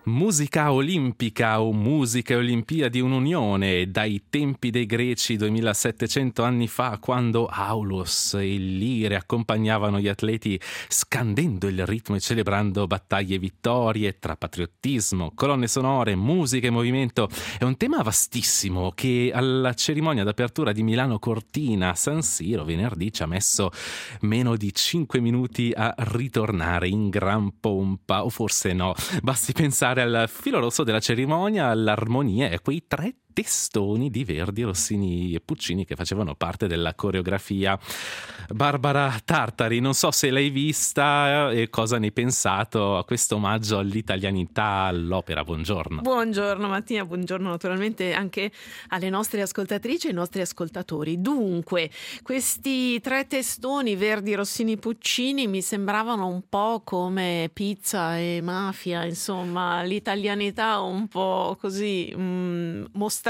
Musica olimpica o musiche olimpiadi un'unione dai tempi dei Greci 2700 anni fa, quando Aulos e il Lire accompagnavano gli atleti scandendo il ritmo e celebrando battaglie e vittorie tra patriottismo, colonne sonore, musica e movimento. È un tema vastissimo che alla cerimonia d'apertura di Milano Cortina a San Siro venerdì ci ha messo meno di 5 minuti a ritornare in gran pompa, o forse no. Basti pensare al filo rosso della cerimonia, all'armonia e a quei 3 testoni di Verdi, Rossini e Puccini che facevano parte della coreografia. Barbara Tartari, non so se l'hai vista e cosa ne hai pensato a questo omaggio all'italianità, all'opera. Buongiorno. Buongiorno Mattina, buongiorno naturalmente anche alle nostre ascoltatrici e ai nostri ascoltatori. Dunque, questi 3 testoni Verdi, Rossini, Puccini mi sembravano un po' come pizza e mafia, insomma l'italianità un po' così mostrata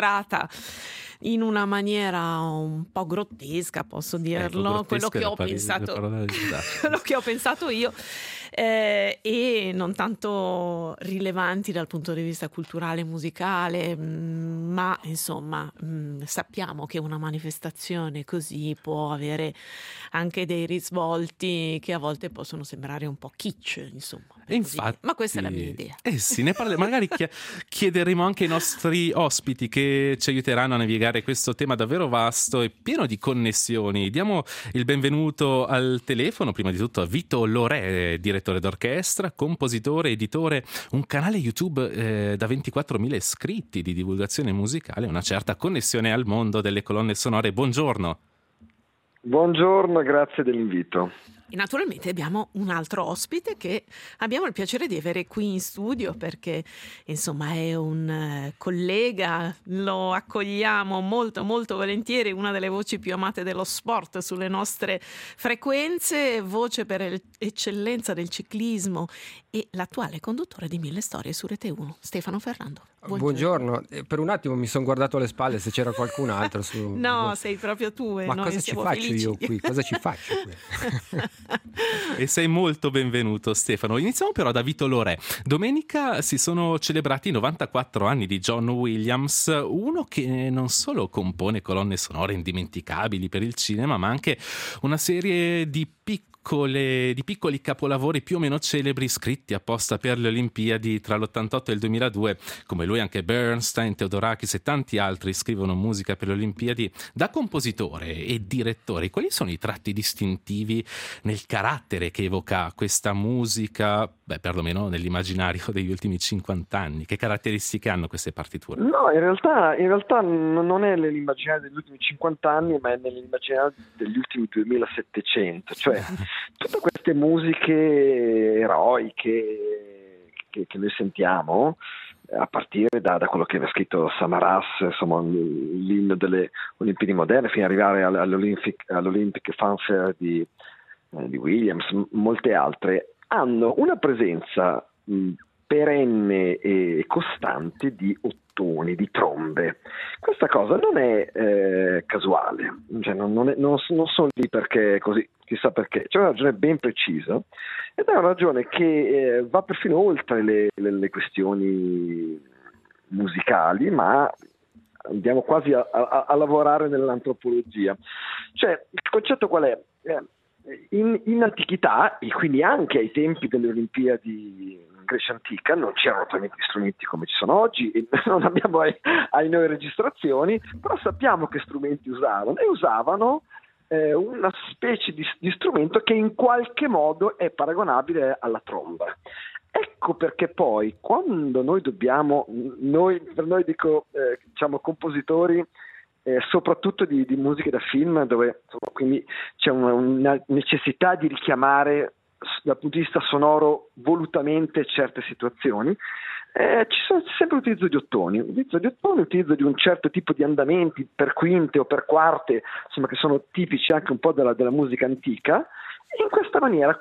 in una maniera un po' grottesca, posso dirlo, quello che ho pensato io, e non tanto rilevanti dal punto di vista culturale e musicale, ma insomma sappiamo che una manifestazione così può avere anche dei risvolti che a volte possono sembrare un po' kitsch, insomma. Infatti, ma questa è la mia idea. Sì, ne parleremo. Magari chiederemo anche ai nostri ospiti che ci aiuteranno a navigare questo tema davvero vasto e pieno di connessioni. Diamo il benvenuto al telefono, prima di tutto, a Vito Lorè, direttore d'orchestra, compositore, editore, un canale YouTube da 24.000 iscritti di divulgazione musicale, una certa connessione al mondo delle colonne sonore. Buongiorno. Buongiorno, grazie dell'invito. E naturalmente abbiamo un altro ospite che abbiamo il piacere di avere qui in studio perché insomma è un collega, lo accogliamo molto molto volentieri, una delle voci più amate dello sport sulle nostre frequenze, voce per eccellenza del ciclismo e l'attuale conduttore di 1000 Storie su Rete 1, Stefano Ferrando. Buongiorno. Per un attimo mi sono guardato alle spalle se c'era qualcun altro su... No, sei proprio tu e ma noi cosa ci faccio felici. io qui? Cosa ci faccio qui? E sei molto benvenuto, Stefano. Iniziamo però da Vito Lorè. Domenica si sono celebrati i 94 anni di John Williams, uno che non solo compone colonne sonore indimenticabili per il cinema, ma anche una serie di piccoli capolavori più o meno celebri scritti apposta per le Olimpiadi tra l'88 e il 2002. Come lui anche Bernstein, Theodorakis e tanti altri scrivono musica per le Olimpiadi. Da compositore e direttore, quali sono i tratti distintivi nel carattere che evoca questa musica, perlomeno nell'immaginario degli ultimi 50 anni? Che caratteristiche hanno queste partiture? No, in realtà non è nell'immaginario degli ultimi 50 anni, ma è nell'immaginario degli ultimi 2700, cioè tutte queste musiche eroiche che noi sentiamo, a partire da quello che aveva scritto Samaras, insomma l'inno delle Olimpiadi moderne, fino ad arrivare all'Olympic Fanfare di Williams, molte altre, hanno una presenza perenne e costante di ottoni, di trombe. Questa cosa non è casuale, cioè non sono lì perché così, chissà perché, c'è una ragione ben precisa ed è una ragione che va perfino oltre le questioni musicali, ma andiamo quasi a lavorare nell'antropologia. Cioè, il concetto qual è? In antichità, e quindi anche ai tempi delle Olimpiadi in Grecia antica, non c'erano talmente strumenti come ci sono oggi e non abbiamo ai noi registrazioni, però sappiamo che strumenti usavano una specie di strumento che in qualche modo è paragonabile alla tromba. Ecco perché poi quando per noi dico diciamo compositori, soprattutto di musiche da film, dove insomma, quindi c'è una necessità di richiamare dal punto di vista sonoro volutamente certe situazioni, c'è sempre l'utilizzo di ottoni, l'utilizzo di un certo tipo di andamenti per quinte o per quarte, insomma, che sono tipici anche un po' della musica antica. E in questa maniera,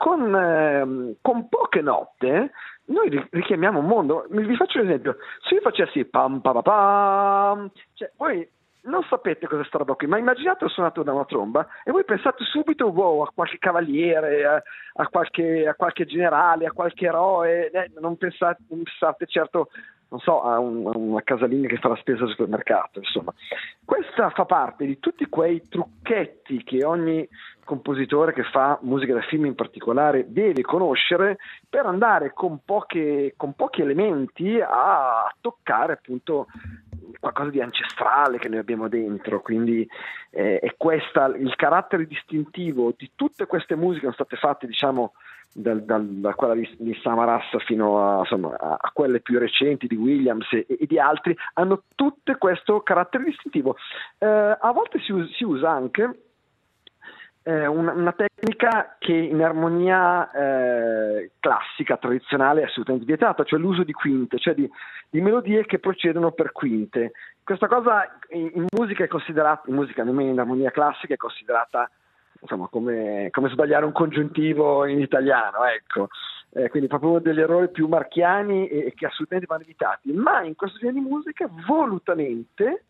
con poche note, noi richiamiamo un mondo. Vi faccio un esempio: se io facessi pam pam pam, cioè voi non sapete cos'è sta roba qui, ma immaginate ho suonato da una tromba e voi pensate subito a qualche cavaliere, a qualche generale, a qualche eroe, non pensate certo, non so, a una casalinga che fa la spesa al supermercato, insomma. Questa fa parte di tutti quei trucchetti che ogni compositore che fa musica da film in particolare deve conoscere per andare con pochi elementi a toccare appunto qualcosa di ancestrale che noi abbiamo dentro, quindi è questo il carattere distintivo di tutte queste musiche che sono state fatte, diciamo, da quella di Samaras fino a quelle più recenti di Williams e di altri, hanno tutte questo carattere distintivo. A volte si usa anche una tecnica che in armonia classica, tradizionale, è assolutamente vietata, cioè l'uso di quinte, cioè di melodie che procedono per quinte. Questa cosa in musica è considerata, nemmeno in armonia classica, è considerata, insomma, come sbagliare un congiuntivo in italiano, ecco. Quindi proprio uno degli errori più marchiani e che assolutamente vanno evitati. Ma in questo genere di musica, volutamente,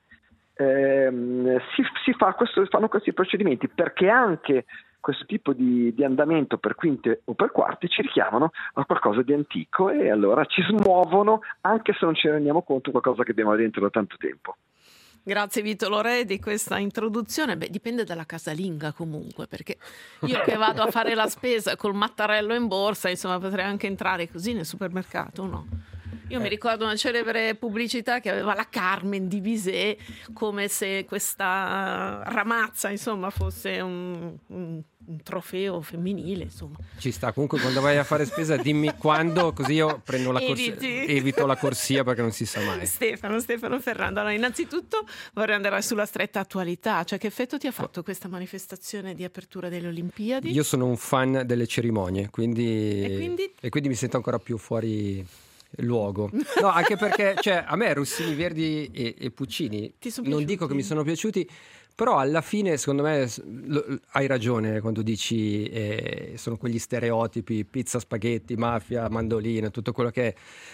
fanno questi procedimenti, perché anche questo tipo di andamento per quinte o per quarti ci richiamano a qualcosa di antico e allora ci smuovono, anche se non ci rendiamo conto, qualcosa che abbiamo dentro da tanto tempo. Grazie Vito Lorè di questa introduzione. Dipende dalla casalinga comunque, perché io che vado a fare la spesa col mattarello in borsa, insomma, potrei anche entrare così nel supermercato, no? Io mi ricordo una celebre pubblicità che aveva la Carmen di Bizet, come se questa ramazza, insomma, fosse un trofeo femminile, insomma. Ci sta, comunque quando vai a fare spesa dimmi quando, così io prendo la corsia, evito la corsia perché non si sa mai. Stefano Ferrando, allora innanzitutto vorrei andare sulla stretta attualità, cioè che effetto ti ha fatto questa manifestazione di apertura delle Olimpiadi? Io sono un fan delle cerimonie, quindi mi sento ancora più fuori luogo. No, anche perché cioè, a me Rossini, Verdi e Puccini non dico che mi sono piaciuti, però alla fine secondo me hai ragione quando dici sono quegli stereotipi, pizza, spaghetti, mafia, mandolino, tutto quello che è,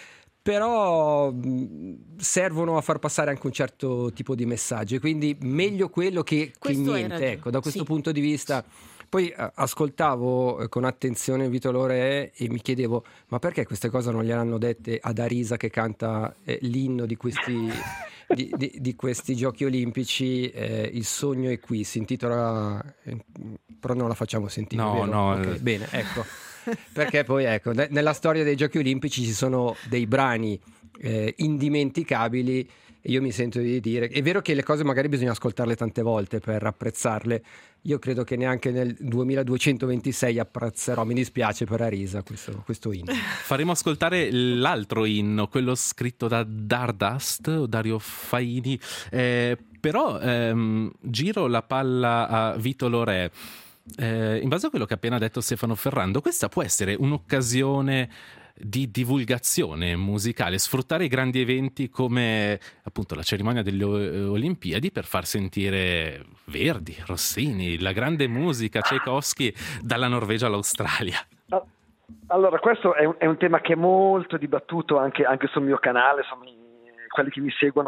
però servono a far passare anche un certo tipo di messaggio, quindi meglio quello che niente, ecco, da questo punto di vista. Poi ascoltavo con attenzione Vito Lorè e mi chiedevo, ma perché queste cose non gliel'hanno dette ad Arisa che canta l'inno di questi di questi giochi olimpici? Il sogno è qui, si intitola, però non la facciamo sentire, vero? No. Okay, bene, ecco, perché poi ecco, nella storia dei giochi olimpici ci sono dei brani indimenticabili e io mi sento di dire, è vero che le cose magari bisogna ascoltarle tante volte per apprezzarle, io credo che neanche nel 2226 apprezzerò, mi dispiace per Arisa questo inno. Faremo ascoltare l'altro inno, quello scritto da Dardust o Dario Faini, però giro la palla a Vito Lorè. In base a quello che ha appena detto Stefano Ferrando, questa può essere un'occasione di divulgazione musicale, sfruttare i grandi eventi come appunto la cerimonia delle Olimpiadi per far sentire Verdi, Rossini, la grande musica, Tchaikovsky, dalla Norvegia all'Australia. Allora, questo è un tema che è molto dibattuto anche sul mio canale, insomma, quelli che mi seguono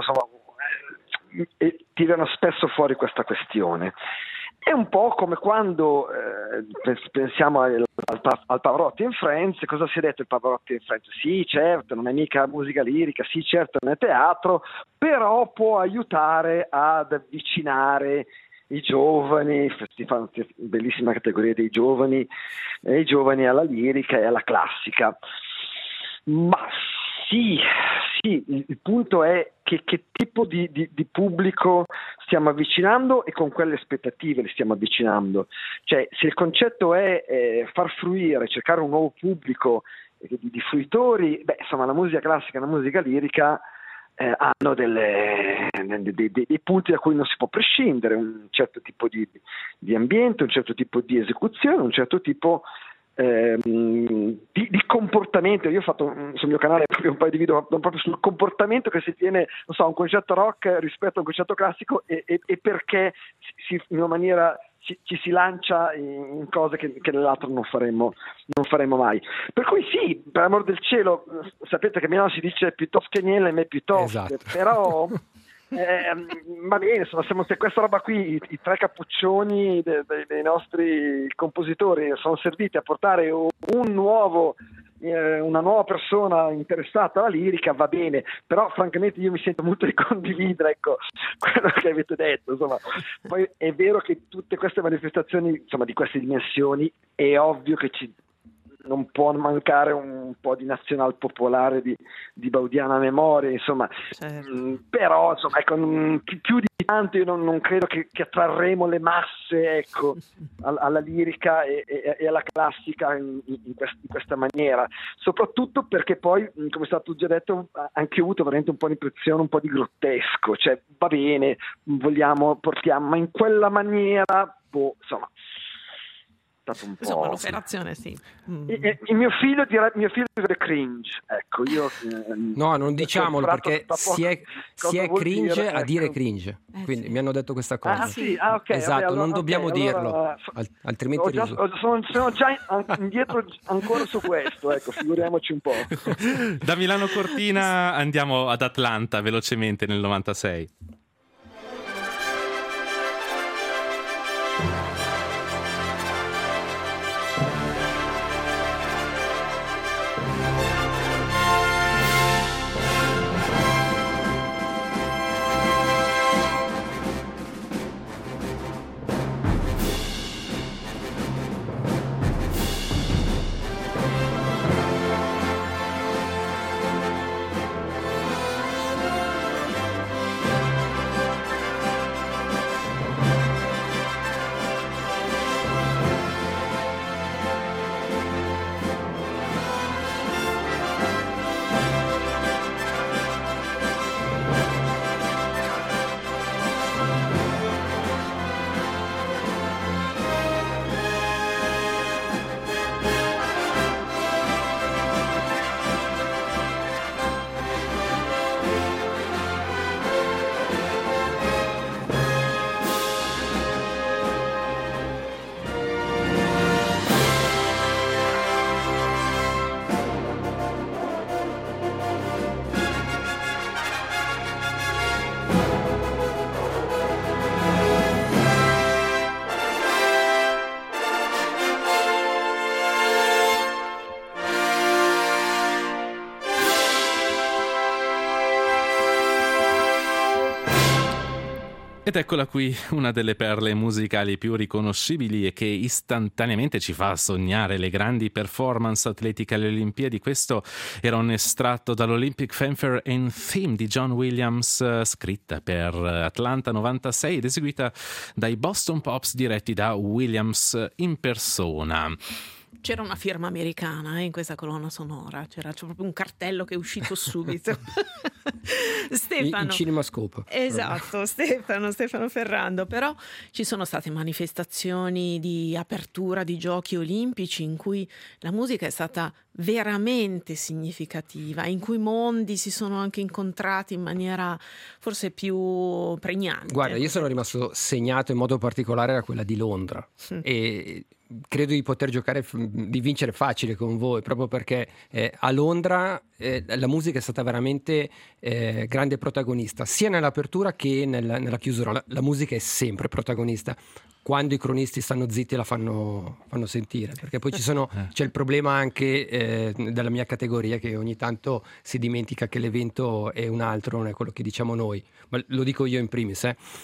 tirano spesso fuori questa questione. È un po' come quando pensiamo al Pavarotti and Friends. Cosa si è detto il Pavarotti and Friends? Sì, certo, non è mica musica lirica, sì, certo, non è teatro, però può aiutare ad avvicinare i giovani, si fa una bellissima categoria dei giovani, i giovani alla lirica e alla classica. Ma sì, il punto è che tipo di pubblico stiamo avvicinando e con quelle aspettative li stiamo avvicinando. Cioè, se il concetto è far fruire, cercare un nuovo pubblico di fruitori, insomma la musica classica e la musica lirica hanno dei punti da cui non si può prescindere, un certo tipo di ambiente, un certo tipo di esecuzione, un certo tipo di comportamento. Io ho fatto sul mio canale proprio un paio di video proprio sul comportamento che si tiene, non so, a un concerto rock rispetto a un concerto classico e perché in una maniera ci si lancia in cose che nell'altro non faremmo mai. Per cui sì, per amor del cielo, sapete che a Milano si dice piuttosto che niente, me piuttosto, esatto. Però Va bene, insomma, se questa roba qui, i tre cappuccioni dei nostri compositori sono serviti a portare una nuova persona interessata alla lirica, va bene, però francamente io mi sento molto di condividere, ecco, quello che avete detto, insomma. Poi è vero che tutte queste manifestazioni, insomma, di queste dimensioni, è ovvio che non può mancare un po' di nazional popolare di baudiana memoria, insomma. Certo. Però insomma, ecco, più di tanto io non credo che attrarremo le masse, ecco, alla lirica e alla classica in questa maniera, soprattutto perché poi, come è stato già detto, anche avuto veramente un po' di impressione, un po' di grottesco, cioè va bene, portiamo, ma in quella maniera, insomma, un po'. Insomma, l'operazione sì. Il mio figlio direbbe cringe, ecco, io no, non diciamolo perché si è cringe a dire cringe, quindi mi hanno detto questa cosa. Ok, esatto, allora, non dobbiamo dirlo, altrimenti sono già indietro ancora su questo, ecco, figuriamoci un po'. Da Milano Cortina andiamo ad Atlanta velocemente nel 96. Ed eccola qui, una delle perle musicali più riconoscibili e che istantaneamente ci fa sognare le grandi performance atletiche alle Olimpiadi. Questo era un estratto dall'Olympic Fanfare and Theme di John Williams, scritta per Atlanta 96 ed eseguita dai Boston Pops diretti da Williams in persona. C'era una firma americana in questa colonna sonora, c'era proprio un cartello che è uscito subito. Stefano. In CinemaScope. Esatto, Stefano Ferrando. Però ci sono state manifestazioni di apertura di giochi olimpici in cui la musica è stata veramente significativa, in cui mondi si sono anche incontrati in maniera forse più pregnante. Guarda, io sono rimasto segnato in modo particolare da quella di Londra e credo di poter di vincere facile con voi, proprio perché a Londra la musica è stata veramente grande protagonista, sia nell'apertura che nella chiusura. La musica è sempre protagonista. Quando i cronisti stanno zitti la fanno sentire, perché poi c'è il problema anche della mia categoria, che ogni tanto si dimentica che l'evento è un altro, non è quello che diciamo noi, ma lo dico io in primis.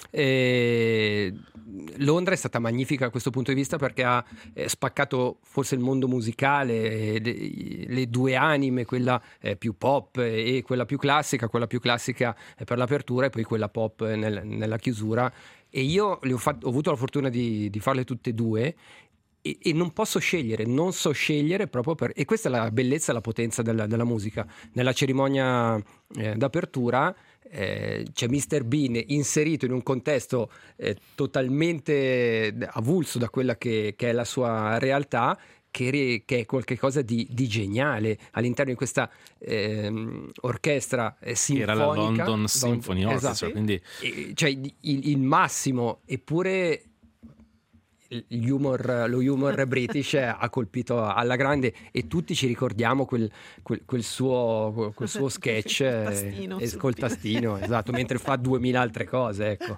Londra è stata magnifica da questo punto di vista perché ha spaccato forse il mondo musicale, le due anime, quella più pop e quella più classica per l'apertura e poi quella pop nella chiusura. E io ho avuto la fortuna di farle tutte e due e non posso scegliere, non so scegliere proprio e questa è la bellezza e la potenza della musica. Nella cerimonia d'apertura c'è Mr. Bean inserito in un contesto totalmente avulso da quella che è la sua realtà, che è qualcosa di geniale all'interno di questa orchestra sinfonica. Era la London Symphony Orchestra, esatto. Quindi cioè il massimo, eppure lo humor british ha colpito alla grande, e tutti ci ricordiamo quel suo sketch col tastino, esatto, mentre fa 2000 altre cose, ecco.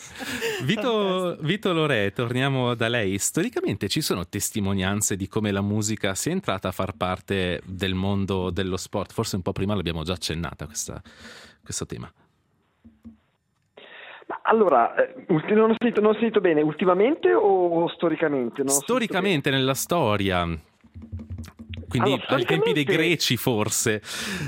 Vito Lorè, torniamo da lei. Storicamente ci sono testimonianze di come la musica sia entrata a far parte del mondo dello sport? Forse un po' prima l'abbiamo già accennata questo tema. Ma allora, non ho sentito bene, ultimamente o storicamente? Storicamente, nella storia. Quindi allora, ai tempi dei greci, forse.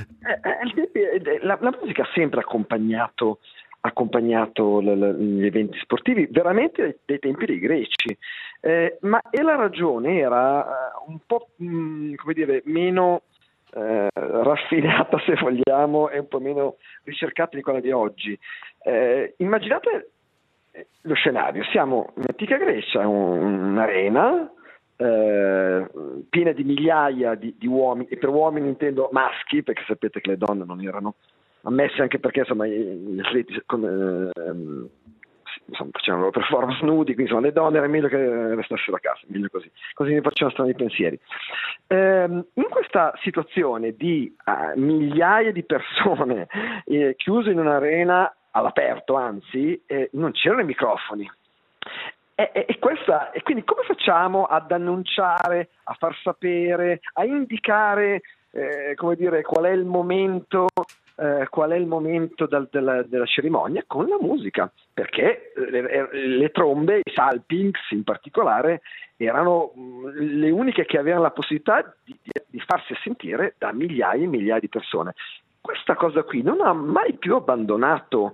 La musica ha sempre accompagnato gli eventi sportivi, veramente dai tempi dei greci. E la ragione era un po' meno raffinata, se vogliamo, e un po' meno ricercata di quella di oggi. Immaginate lo scenario: siamo in antica Grecia, un'arena piena di migliaia di uomini, e per uomini intendo maschi, perché sapete che le donne non erano ammesse, anche perché insomma gli atleti facevano la loro performance nudi, quindi insomma le donne era meglio che restassero a casa, meglio così ne facevano strani pensieri. In questa situazione di migliaia di persone chiuse in un'arena all'aperto, anzi non c'erano i microfoni, e quindi come facciamo ad annunciare, a far sapere, a indicare qual è il momento della cerimonia? Con la musica, perché le trombe, i salpings in particolare, erano le uniche che avevano la possibilità di farsi sentire da migliaia e migliaia di persone. Questa cosa qui non ha mai più abbandonato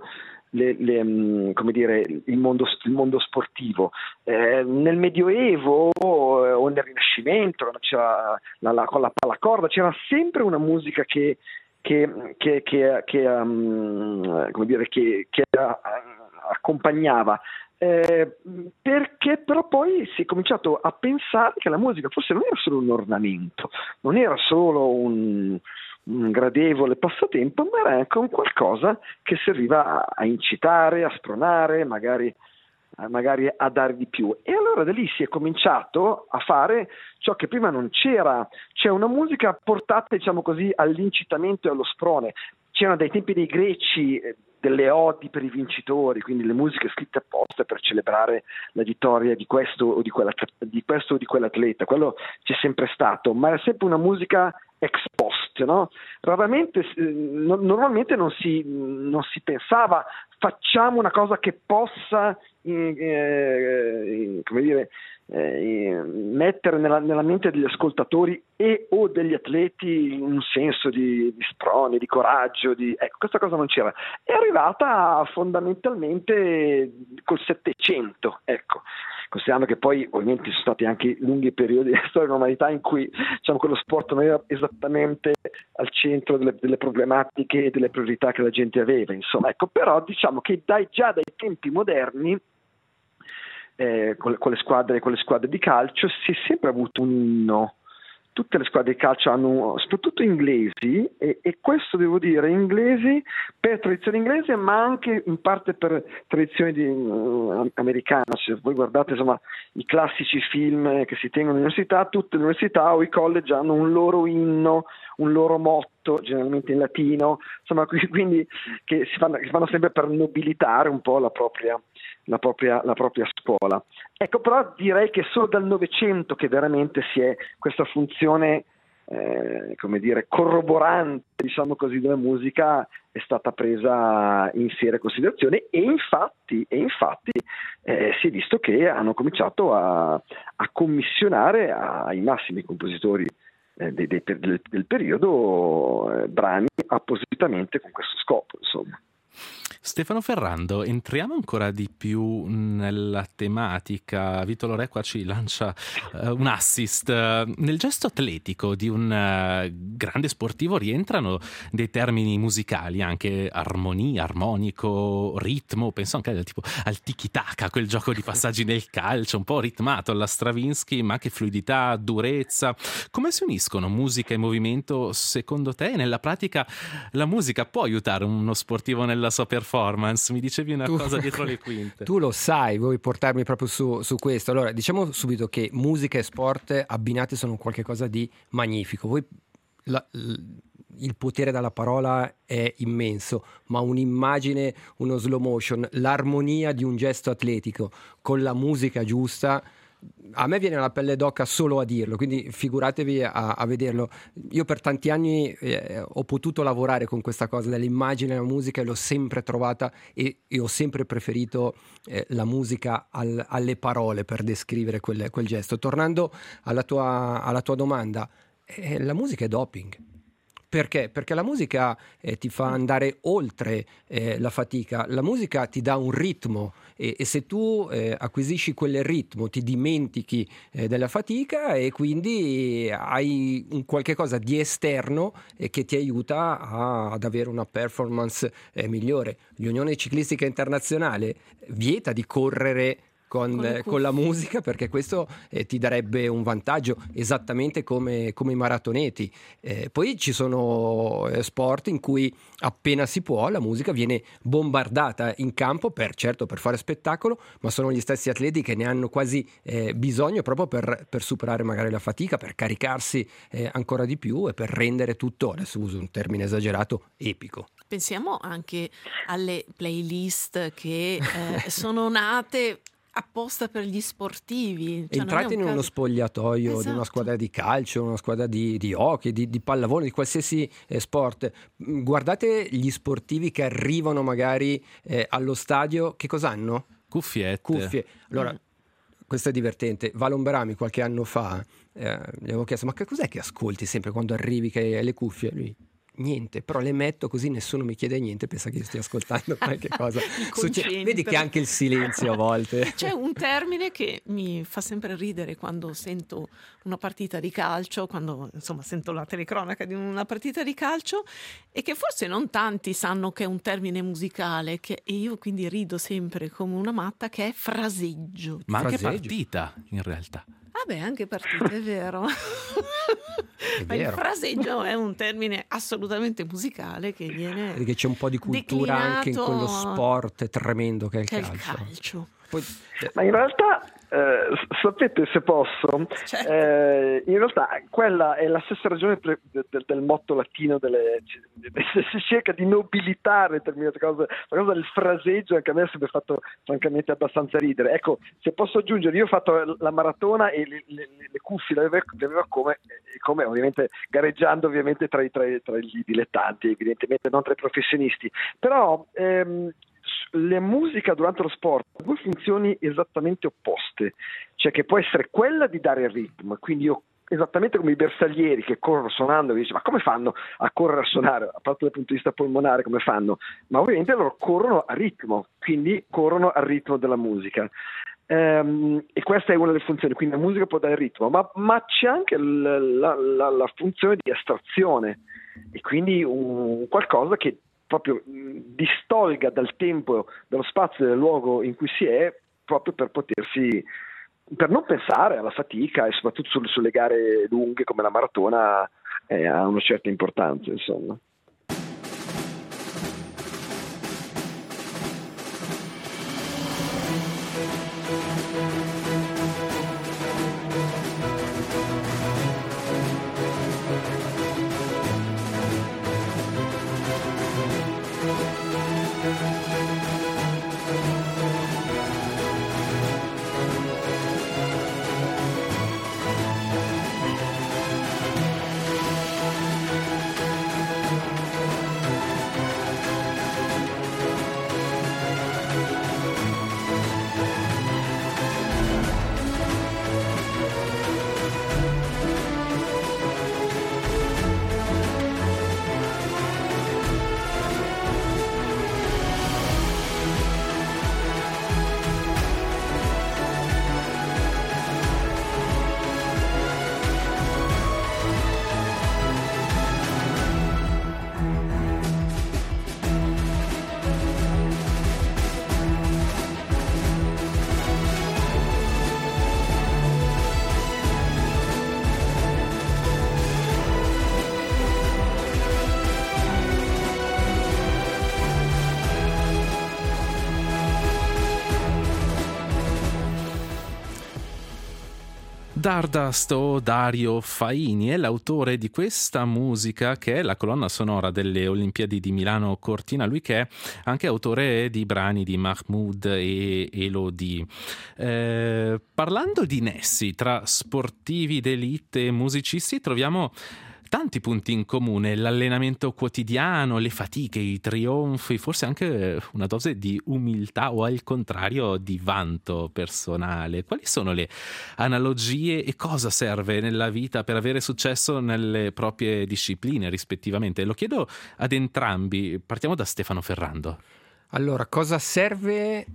il mondo sportivo. Nel Medioevo o nel Rinascimento, quando c'era con la pallacorda, c'era sempre una musica che accompagnava, perché però poi si è cominciato a pensare che la musica forse non era solo un ornamento, non era solo un gradevole passatempo, ma era anche un qualcosa che serviva a incitare, a spronare, magari a dare di più. E allora da lì si è cominciato a fare ciò che prima non c'era, cioè una musica portata, diciamo così, all'incitamento e allo sprone. C'erano dai tempi dei greci delle odi per i vincitori, quindi le musiche scritte apposta per celebrare la vittoria di questo o di quell'atleta. Quello c'è sempre stato, ma era sempre una musica ex post, no? Raramente, normalmente non si pensava facciamo una cosa che possa mettere nella mente degli ascoltatori e o degli atleti un senso di sprone, di coraggio, questa cosa non c'era. È arrivata fondamentalmente col Settecento, ecco. Considerando che poi ovviamente sono stati anche lunghi periodi della storia dell'umanità in cui, diciamo, quello sport non era esattamente al centro delle problematiche e delle priorità che la gente aveva, insomma, ecco. Però diciamo che già dai tempi moderni, con le squadre di calcio, si è sempre avuto un inno. Tutte le squadre di calcio hanno, soprattutto inglesi, e questo devo dire, inglesi per tradizione inglese, ma anche in parte per tradizione americana. Se voi guardate, insomma, i classici film che si tengono all'università, tutte le università o i college hanno un loro inno, un loro motto, generalmente in latino, insomma, quindi che si fanno sempre per nobilitare un po' la propria scuola. Ecco, però direi che solo dal Novecento che veramente si è questa funzione corroborante, diciamo così, della musica è stata presa in seria considerazione, e infatti si è visto che hanno cominciato a commissionare ai massimi compositori del periodo brani appositamente con questo scopo, insomma. Stefano Ferrando, entriamo ancora di più nella tematica. Vito Lorè qua ci lancia un assist. Nel gesto atletico di un grande sportivo rientrano dei termini musicali, anche armonia, armonico, ritmo. Penso anche al tiki-taka, quel gioco di passaggi nel calcio, un po' ritmato alla Stravinsky, ma anche fluidità, durezza. Come si uniscono musica e movimento secondo te? E nella pratica la musica può aiutare uno sportivo nello della sua performance. Mi dicevi una cosa dietro le quinte. Tu lo sai, vuoi portarmi proprio su questo. Allora, diciamo subito che musica e sport abbinati sono qualcosa di magnifico. Il potere della parola è immenso, ma un'immagine, uno slow motion, l'armonia di un gesto atletico con la musica giusta, a me viene la pelle d'oca solo a dirlo, quindi figuratevi a vederlo. Io per tanti anni ho potuto lavorare con questa cosa dell'immagine e la musica, e l'ho sempre trovata e ho sempre preferito la musica alle parole per descrivere quel gesto. Tornando alla tua domanda, la musica è doping. Perché? Perché la musica ti fa andare oltre la fatica, la musica ti dà un ritmo e se tu acquisisci quel ritmo ti dimentichi della fatica e quindi hai un qualche cosa di esterno che ti aiuta ad avere una performance migliore. L'Unione Ciclistica Internazionale vieta di correre con la musica, perché questo ti darebbe un vantaggio, esattamente come i maratoneti. Poi ci sono sport in cui appena si può la musica viene bombardata in campo per fare spettacolo, ma sono gli stessi atleti che ne hanno quasi bisogno proprio per superare magari la fatica, per caricarsi ancora di più e per rendere tutto, adesso uso un termine esagerato, epico. Pensiamo anche alle playlist che sono nate apposta per gli sportivi. Entrate in uno spogliatoio, esatto, di una squadra di calcio, una squadra di hockey, di pallavolo, di qualsiasi sport. Guardate gli sportivi che arrivano magari allo stadio, che cosa hanno? Cuffie. Allora, questo è divertente. Valo Berami qualche anno fa gli avevo chiesto: ma che cos'è che ascolti sempre quando arrivi che hai le cuffie? Lui: niente, però le metto così nessuno mi chiede niente, pensa che io stia ascoltando qualche cosa. Vedi che anche il silenzio a volte. C'è un termine che mi fa sempre ridere quando sento una partita di calcio, quando insomma sento la telecronaca di una partita di calcio, e che forse non tanti sanno che è un termine musicale, e io quindi rido sempre come una matta, che è fraseggio. Ma anche partita, in realtà. Anche partita, è vero. Ma il fraseggio è un termine assolutamente musicale che viene perché c'è un po' di cultura anche in quello sport tremendo che è il calcio. Poi, ma in realtà sapete, se posso, certo, in realtà quella è la stessa ragione del motto latino si cerca di nobilitare determinate cose. La cosa del fraseggio anche a me ha sempre fatto francamente abbastanza ridere. Ecco, se posso aggiungere, io ho fatto la maratona e le cuffie le avevo come ovviamente gareggiando ovviamente tra gli dilettanti, evidentemente non tra i professionisti, però la musica durante lo sport ha due funzioni esattamente opposte, cioè che può essere quella di dare il ritmo, quindi io esattamente come i bersaglieri che corrono suonando, e dice: ma come fanno a correre a suonare, a parte dal punto di vista polmonare come fanno? Ma ovviamente loro corrono a ritmo, quindi corrono al ritmo della musica. E questa è una delle funzioni, quindi la musica può dare il ritmo, ma c'è anche la funzione di astrazione, e quindi qualcosa che proprio distolga dal tempo, dallo spazio e del luogo in cui si è, proprio per non pensare alla fatica, e soprattutto sulle gare lunghe come la maratona ha una certa importanza, insomma. Stardust o Dario Faini è l'autore di questa musica che è la colonna sonora delle Olimpiadi di Milano Cortina, lui che è anche autore di brani di Mahmood e Elodie. Parlando di nessi tra sportivi d'élite e musicisti troviamo tanti punti in comune: l'allenamento quotidiano, le fatiche, i trionfi, forse anche una dose di umiltà o al contrario di vanto personale. Quali sono le analogie e cosa serve nella vita per avere successo nelle proprie discipline rispettivamente? Lo chiedo ad entrambi, partiamo da Stefano Ferrando. Allora, cosa serve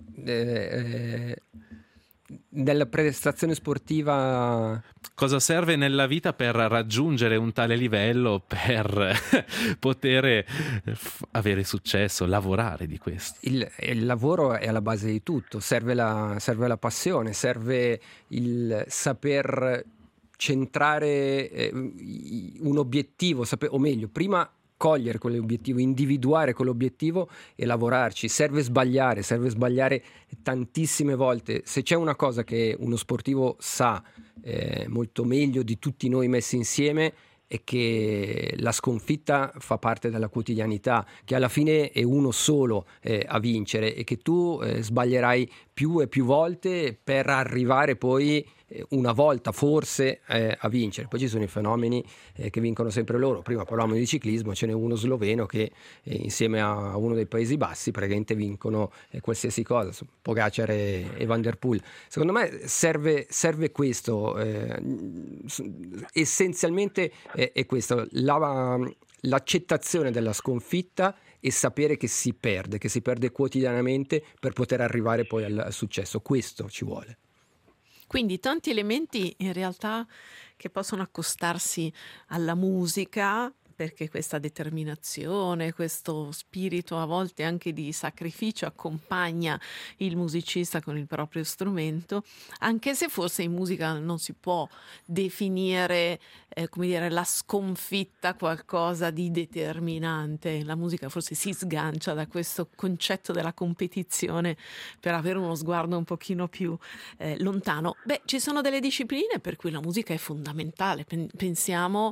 nella prestazione sportiva? Cosa serve nella vita per raggiungere un tale livello, per poter avere successo, lavorare di questo? Il lavoro è alla base di tutto, serve la passione, serve il saper centrare un obiettivo, o meglio, prima cogliere quell'obiettivo, individuare quell'obiettivo e lavorarci. Serve sbagliare tantissime volte. Se c'è una cosa che uno sportivo sa molto meglio di tutti noi messi insieme, è che la sconfitta fa parte della quotidianità, che alla fine è uno solo a vincere e che tu sbaglierai più e più volte per arrivare poi una volta forse a vincere. Poi ci sono i fenomeni che vincono sempre loro. Prima parlavamo di ciclismo, ce n'è uno sloveno che insieme a uno dei Paesi Bassi praticamente vincono qualsiasi cosa, Pogacar e Van der Poel. Secondo me serve questo, essenzialmente è questo, l'accettazione della sconfitta e sapere che si perde quotidianamente per poter arrivare poi al successo. Questo ci vuole. Quindi tanti elementi in realtà che possono accostarsi alla musica, perché questa determinazione, questo spirito a volte anche di sacrificio accompagna il musicista con il proprio strumento, anche se forse in musica non si può definire come dire, la sconfitta qualcosa di determinante. La musica forse si sgancia da questo concetto della competizione per avere uno sguardo un pochino più lontano. Beh, ci sono delle discipline per cui la musica è fondamentale. Pensiamo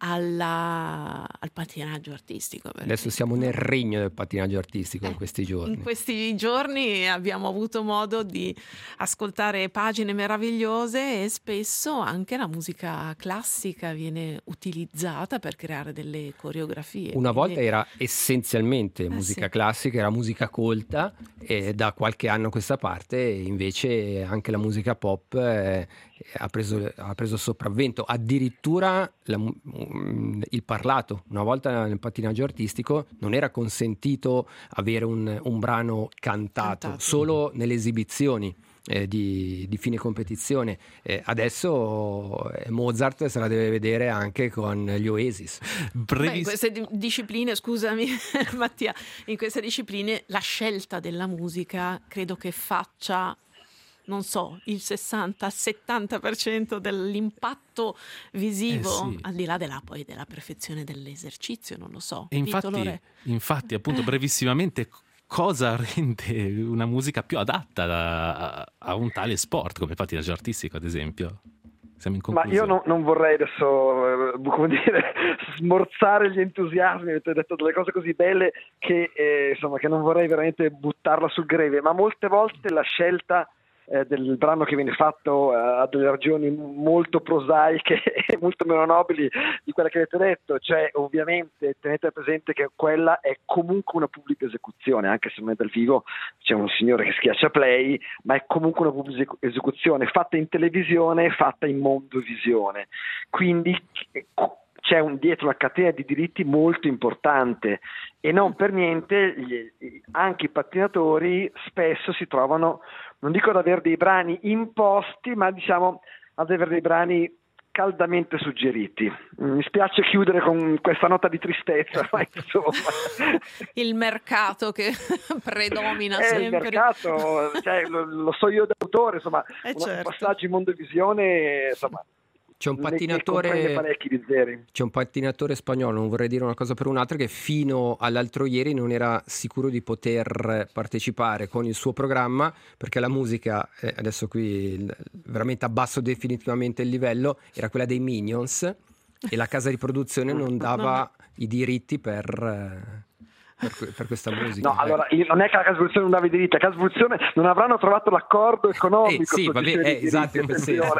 al pattinaggio artistico. Adesso siamo nel regno del pattinaggio artistico in questi giorni. In questi giorni abbiamo avuto modo di ascoltare pagine meravigliose e spesso anche la musica classica viene utilizzata per creare delle coreografie. Una volta era essenzialmente musica classica, era musica colta, e da qualche anno a questa parte invece anche la musica pop ha preso sopravvento. Addirittura il parlato. Una volta nel pattinaggio artistico non era consentito avere un brano cantato. Solo nelle esibizioni di fine competizione. Adesso Mozart se la deve vedere anche con gli Oasis. In queste discipline, scusami Mattia, in queste discipline la scelta della musica credo che faccia, non so, il 60-70% dell'impatto visivo, al di là della perfezione dell'esercizio, non lo so. E infatti, appunto, brevissimamente, cosa rende una musica più adatta a un tale sport come il pattinaggio artistico, ad esempio? Siamo in conclusione. Ma io non vorrei adesso, smorzare gli entusiasmi. Avete detto delle cose così belle che non vorrei veramente buttarla sul greve, ma molte volte la scelta del brano che viene fatto ha delle ragioni molto prosaiche e molto meno nobili di quelle che avete detto. Cioè, ovviamente tenete presente che quella è comunque una pubblica esecuzione, anche se non è dal vivo, c'è un signore che schiaccia play, ma è comunque una pubblica esecuzione fatta in televisione, fatta in mondovisione, quindi c'è dietro una catena di diritti molto importante, e non per niente anche i pattinatori spesso si trovano, non dico ad avere dei brani imposti, ma diciamo ad avere dei brani caldamente suggeriti. Mi spiace chiudere con questa nota di tristezza, ma insomma. Il mercato che predomina sempre. Il mercato, lo so io da autore, insomma, un passaggio in mondovisione, insomma, C'è un pattinatore parecchi di zeri. C'è un pattinatore spagnolo, non vorrei dire una cosa per un'altra, che fino all'altro ieri non era sicuro di poter partecipare con il suo programma, perché la musica, adesso qui veramente abbasso definitivamente il livello, era quella dei Minions, e la casa di produzione non dava i diritti per questa musica. No, allora non è che la casa di produzione non dava i diritti, la casa di produzione non avranno trovato l'accordo economico. Sì, va bene, esatto, in quel senso.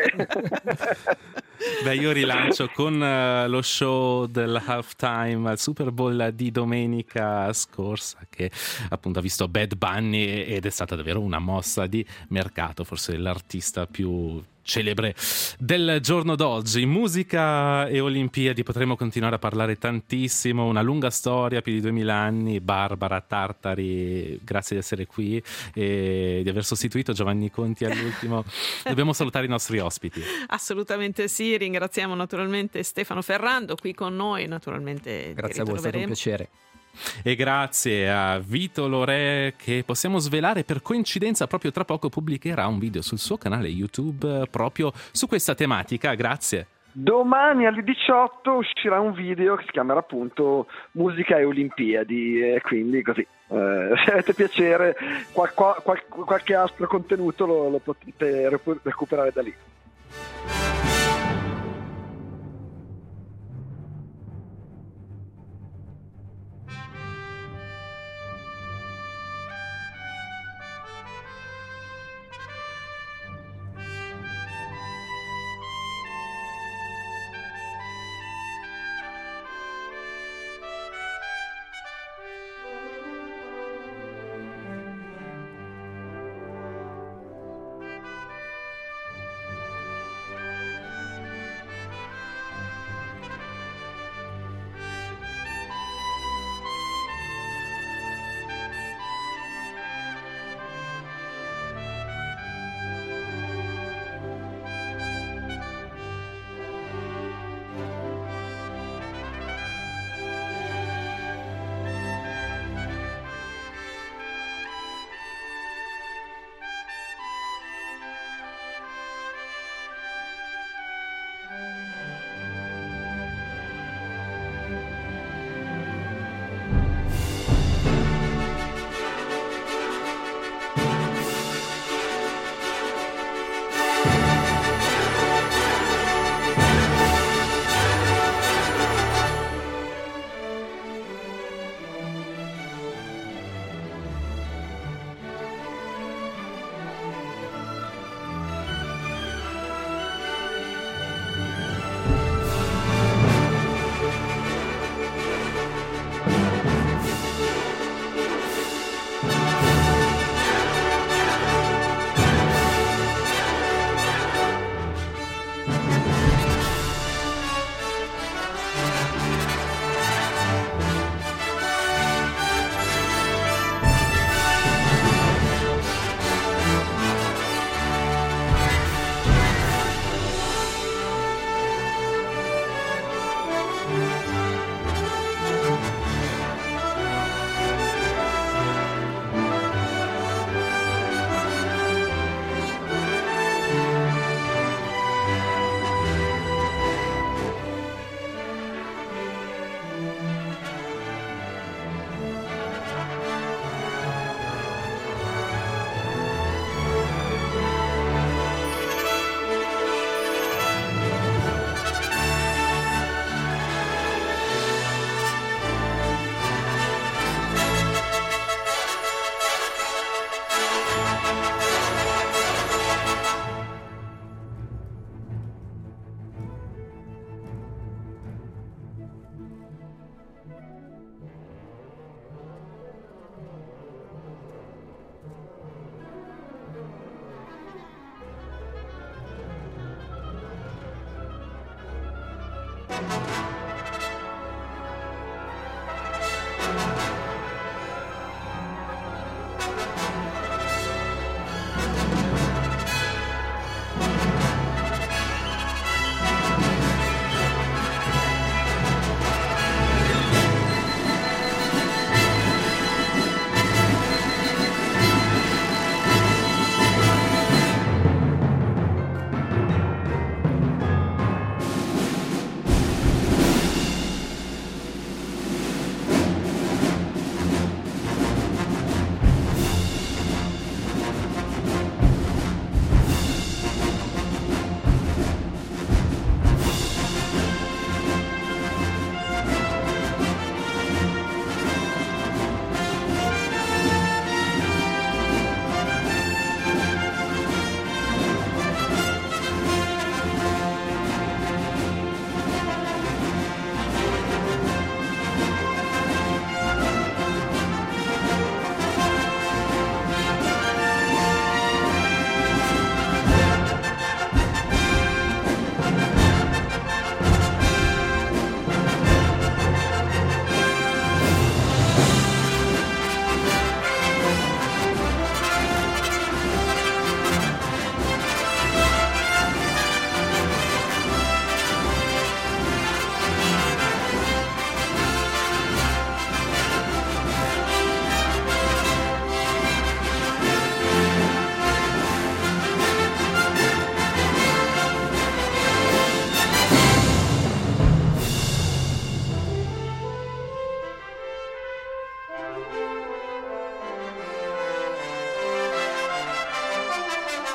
Beh, io rilancio con lo show del halftime al Super Bowl di domenica scorsa, che appunto ha visto Bad Bunny, ed è stata davvero una mossa di mercato, forse l'artista più celebre del giorno d'oggi. Musica e Olimpiadi, potremo continuare a parlare tantissimo, una lunga storia, più di 2000 anni. Barbara Tartari, grazie di essere qui e di aver sostituito Giovanni Conti all'ultimo. Dobbiamo salutare i nostri ospiti. Assolutamente sì, ringraziamo naturalmente Stefano Ferrando qui con noi, naturalmente. Grazie a voi, è stato un piacere. E grazie a Vito Lorè, che possiamo svelare per coincidenza proprio tra poco pubblicherà un video sul suo canale YouTube proprio su questa tematica. Grazie. Domani alle 18 uscirà un video che si chiamerà appunto Musica e Olimpiadi, e quindi così se avete piacere qualche altro contenuto lo potete recuperare da lì.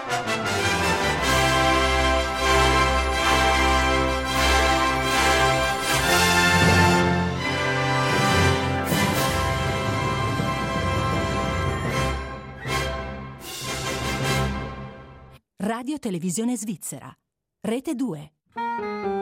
Radio Televisione Svizzera, Rete 2.